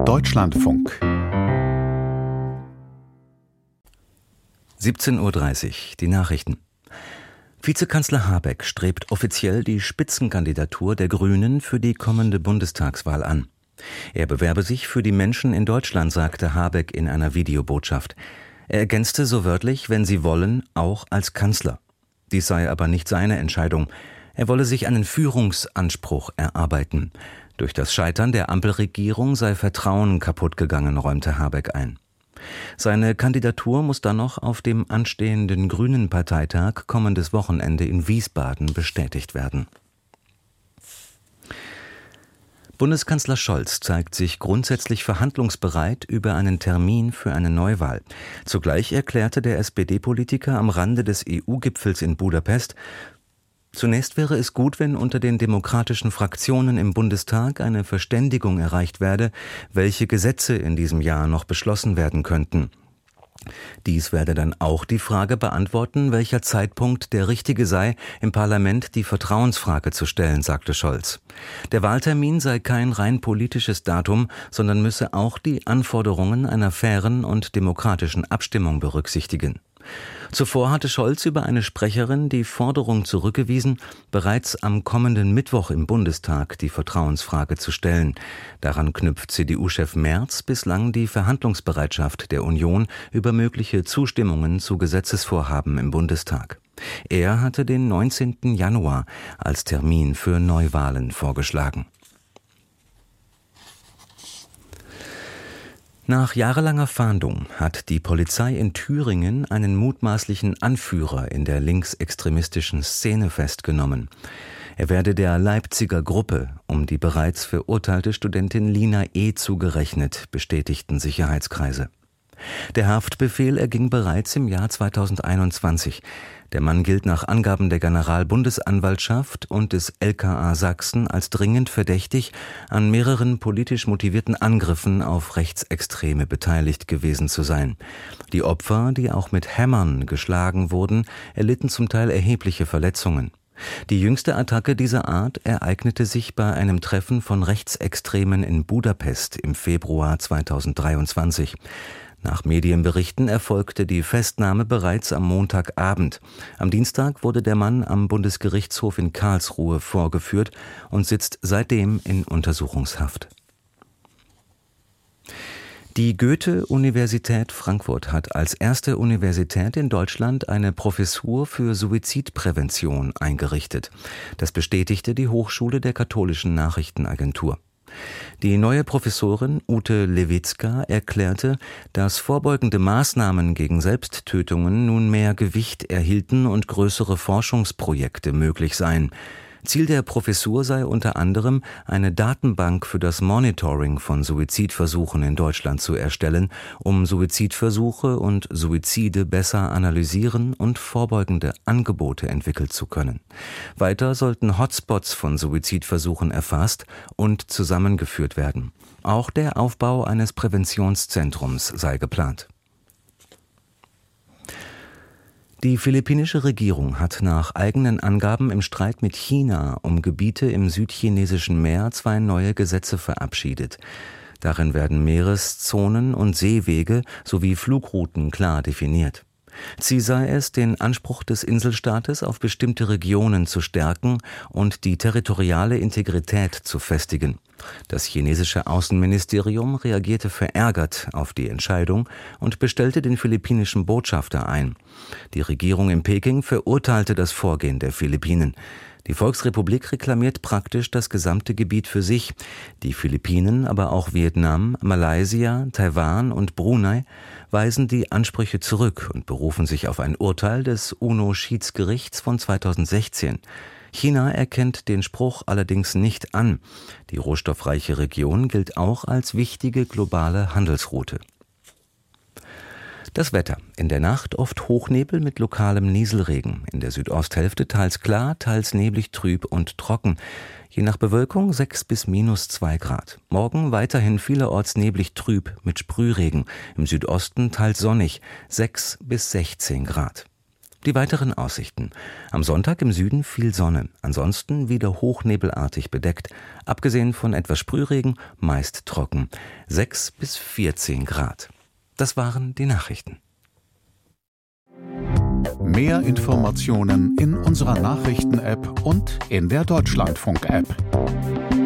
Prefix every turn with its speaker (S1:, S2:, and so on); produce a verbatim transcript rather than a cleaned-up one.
S1: Deutschlandfunk.
S2: siebzehn Uhr dreißig, die Nachrichten. Vizekanzler Habeck strebt offiziell die Spitzenkandidatur der Grünen für die kommende Bundestagswahl an. Er bewerbe sich für die Menschen in Deutschland, sagte Habeck in einer Videobotschaft. Er ergänzte so wörtlich, wenn sie wollen, auch als Kanzler. Dies sei aber nicht seine Entscheidung. Er wolle sich einen Führungsanspruch erarbeiten. Durch das Scheitern der Ampelregierung sei Vertrauen kaputt gegangen, räumte Habeck ein. Seine Kandidatur muss dann noch auf dem anstehenden Grünen-Parteitag kommendes Wochenende in Wiesbaden bestätigt werden. Bundeskanzler Scholz zeigt sich grundsätzlich verhandlungsbereit über einen Termin für eine Neuwahl. Zugleich erklärte der S P D-Politiker am Rande des E U-Gipfels in Budapest, zunächst wäre es gut, wenn unter den demokratischen Fraktionen im Bundestag eine Verständigung erreicht werde, welche Gesetze in diesem Jahr noch beschlossen werden könnten. Dies werde dann auch die Frage beantworten, welcher Zeitpunkt der richtige sei, im Parlament die Vertrauensfrage zu stellen, sagte Scholz. Der Wahltermin sei kein rein politisches Datum, sondern müsse auch die Anforderungen einer fairen und demokratischen Abstimmung berücksichtigen. Zuvor hatte Scholz über eine Sprecherin die Forderung zurückgewiesen, bereits am kommenden Mittwoch im Bundestag die Vertrauensfrage zu stellen. Daran knüpft C D U-Chef Merz bislang die Verhandlungsbereitschaft der Union über mögliche Zustimmungen zu Gesetzesvorhaben im Bundestag. Er hatte den neunzehnten Januar als Termin für Neuwahlen vorgeschlagen. Nach jahrelanger Fahndung hat die Polizei in Thüringen einen mutmaßlichen Anführer in der linksextremistischen Szene festgenommen. Er werde der Leipziger Gruppe um die bereits verurteilte Studentin Lina E. zugerechnet, bestätigten Sicherheitskreise. Der Haftbefehl erging bereits im Jahr zweitausendeinundzwanzig. Der Mann gilt nach Angaben der Generalbundesanwaltschaft und des L K A Sachsen als dringend verdächtig, an mehreren politisch motivierten Angriffen auf Rechtsextreme beteiligt gewesen zu sein. Die Opfer, die auch mit Hämmern geschlagen wurden, erlitten zum Teil erhebliche Verletzungen. Die jüngste Attacke dieser Art ereignete sich bei einem Treffen von Rechtsextremen in Budapest im Februar zweitausenddreiundzwanzig. Nach Medienberichten erfolgte die Festnahme bereits am Montagabend. Am Dienstag wurde der Mann am Bundesgerichtshof in Karlsruhe vorgeführt und sitzt seitdem in Untersuchungshaft. Die Goethe-Universität Frankfurt hat als erste Universität in Deutschland eine Professur für Suizidprävention eingerichtet. Das bestätigte die Hochschule der Katholischen Nachrichtenagentur. Die neue Professorin Ute Lewitzka erklärte, dass vorbeugende Maßnahmen gegen Selbsttötungen nun mehr Gewicht erhielten und größere Forschungsprojekte möglich seien. Ziel der Professur sei unter anderem, eine Datenbank für das Monitoring von Suizidversuchen in Deutschland zu erstellen, um Suizidversuche und Suizide besser analysieren und vorbeugende Angebote entwickeln zu können. Weiter sollten Hotspots von Suizidversuchen erfasst und zusammengeführt werden. Auch der Aufbau eines Präventionszentrums sei geplant. Die philippinische Regierung hat nach eigenen Angaben im Streit mit China um Gebiete im südchinesischen Meer zwei neue Gesetze verabschiedet. Darin werden Meereszonen und Seewege sowie Flugrouten klar definiert. Ziel sei es, den Anspruch des Inselstaates auf bestimmte Regionen zu stärken und die territoriale Integrität zu festigen. Das chinesische Außenministerium reagierte verärgert auf die Entscheidung und bestellte den philippinischen Botschafter ein. Die Regierung in Peking verurteilte das Vorgehen der Philippinen. Die Volksrepublik reklamiert praktisch das gesamte Gebiet für sich. Die Philippinen, aber auch Vietnam, Malaysia, Taiwan und Brunei weisen die Ansprüche zurück und berufen sich auf ein Urteil des UNO-Schiedsgerichts von zweitausendsechzehn. China erkennt den Spruch allerdings nicht an. Die rohstoffreiche Region gilt auch als wichtige globale Handelsroute. Das Wetter. In der Nacht oft Hochnebel mit lokalem Nieselregen. In der Südosthälfte teils klar, teils neblig, trüb und trocken. Je nach Bewölkung sechs bis minus zwei Grad. Morgen weiterhin vielerorts neblig trüb mit Sprühregen. Im Südosten teils sonnig, sechs bis sechzehn Grad. Die weiteren Aussichten. Am Sonntag im Süden viel Sonne, ansonsten wieder hochnebelartig bedeckt, abgesehen von etwas Sprühregen, meist trocken. sechs bis vierzehn Grad. Das waren die Nachrichten.
S1: Mehr Informationen in unserer Nachrichten-App und in der Deutschlandfunk-App.